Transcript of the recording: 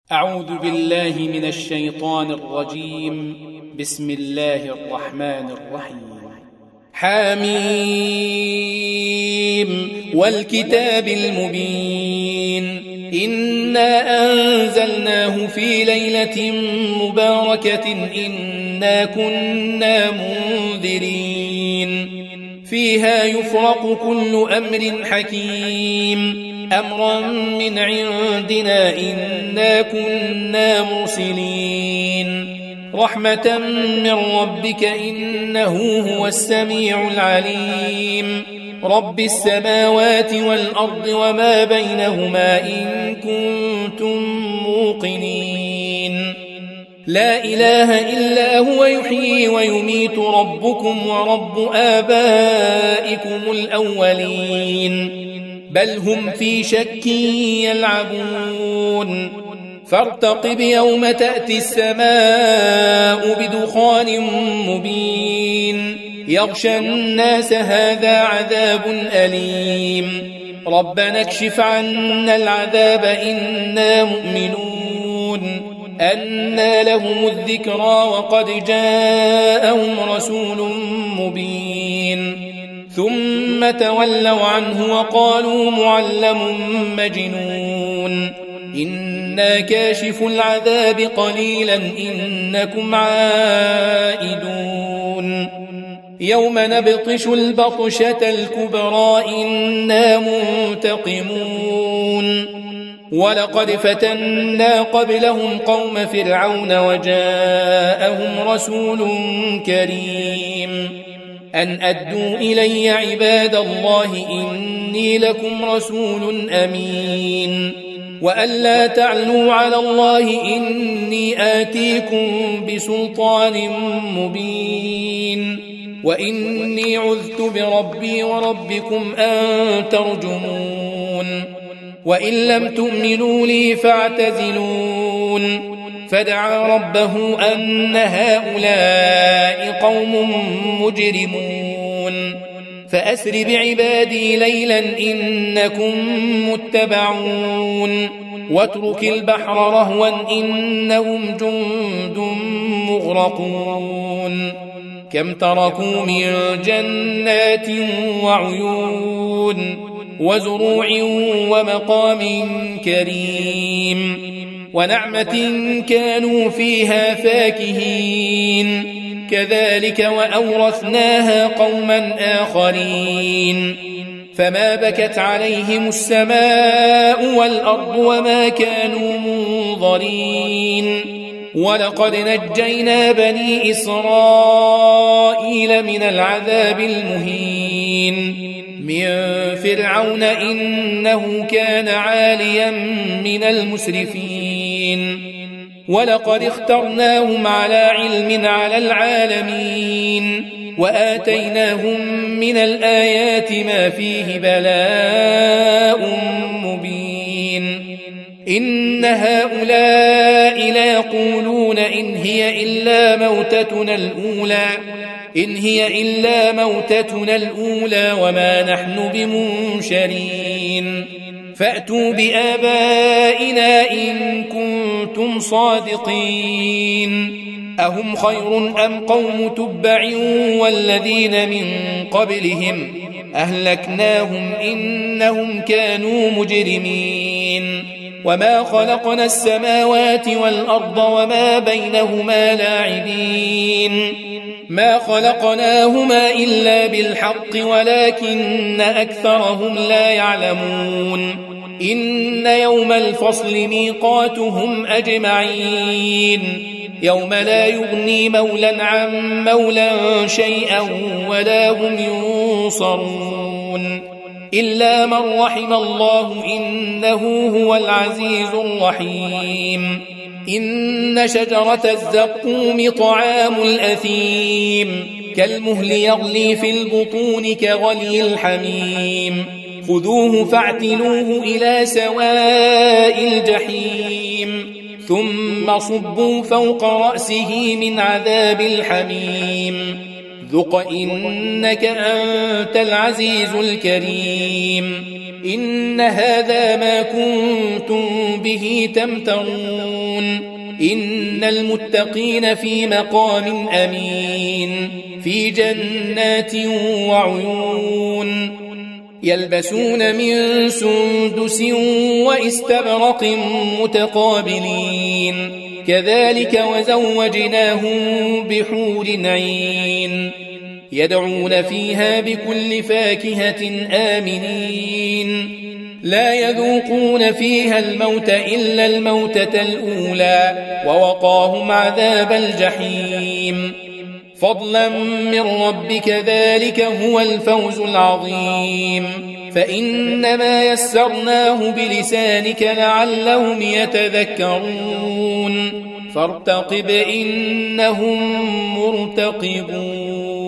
أعوذ بالله من الشيطان الرجيم. بسم الله الرحمن الرحيم. حميم والكتاب المبين إنا أنزلناه في ليلة مباركة إنا كنا منذرين فيها يفرق كل أمر حكيم أمرا من عندنا إنا كنا مرسلين رحمة من ربك إنه هو السميع العليم رب السماوات والأرض وما بينهما إن كنتم موقنين لا إله إلا هو يحيي ويميت ربكم ورب آبائكم الأولين بل هم في شك يلعبون فارتقب يوم تأتي السماء بدخان مبين يغشى الناس هذا عذاب أليم ربنا اكشف عنا العذاب إنا مؤمنون أنى لهم الذكرى وقد جاءهم رسول مبين ثم تولوا عنه وقالوا معلم مجنون إنا كاشف العذاب قليلا إنكم عائدون يوم نبطش البطشة الكبرى إنا منتقمون ولقد فتنا قبلهم قوم فرعون وجاءهم رسول كريم أن أدوا إلي عباد الله إني لكم رسول أمين وأن لا تعلوا على الله إني آتيكم بسلطان مبين وإني عذت بربي وربكم أن ترجمون وإن لم تؤمنوا لي فاعتزلون فدعا ربه أن هؤلاء قوم مجرمون فأسر بعبادي ليلا إنكم متبعون واترك البحر رهوا إنهم جند مغرقون كم تركوا من جنات وعيون وزروع ومقام كريم ونعمة كانوا فيها فاكهين كذلك وأورثناها قوما آخرين فما بكت عليهم السماء والأرض وما كانوا منظرين ولقد نجينا بني إسرائيل من العذاب المهين من فرعون إنه كان عاليا من المسرفين ولقد اخترناهم على علم على العالمين وآتيناهم من الآيات ما فيه بلاء مبين إن هؤلاء ليقولون إن هي إلا موتتنا الأولى وما نحن بمنشرين فأتوا بآبائنا إن كنتم صادقين أهم خير أم قوم تبع والذين من قبلهم أهلكناهم إنهم كانوا مجرمين وما خلقنا السماوات والأرض وما بينهما لاعبين ما خلقناهما إلا بالحق ولكن أكثرهم لا يعلمون إن يوم الفصل ميقاتهم أجمعين يوم لا يغني مولى عن مولى شيئا ولا هم ينصرون إلا من رحم الله إنه هو العزيز الرحيم إن شجرة الزقوم طعام الأثيم كالمهل يغلي في البطون كغلي الحميم خذوه فاعتلوه إلى سواء الجحيم ثم صبوا فوق رأسه من عذاب الحميم ذق إنك أنت العزيز الكريم إن هذا ما كنتم به تمترون إن المتقين في مقام أمين في جنات وعيون يلبسون من سندس واستبرق متقابلين كذلك وزوجناهم بحور عين يدعون فيها بكل فاكهة آمنين لا يذوقون فيها الموت إلا الموتة الأولى ووقاهم عذاب الجحيم فضلا من ربك ذلك هو الفوز العظيم فإنما يسرناه بلسانك لعلهم يتذكرون فارتقب إنهم مرتقبون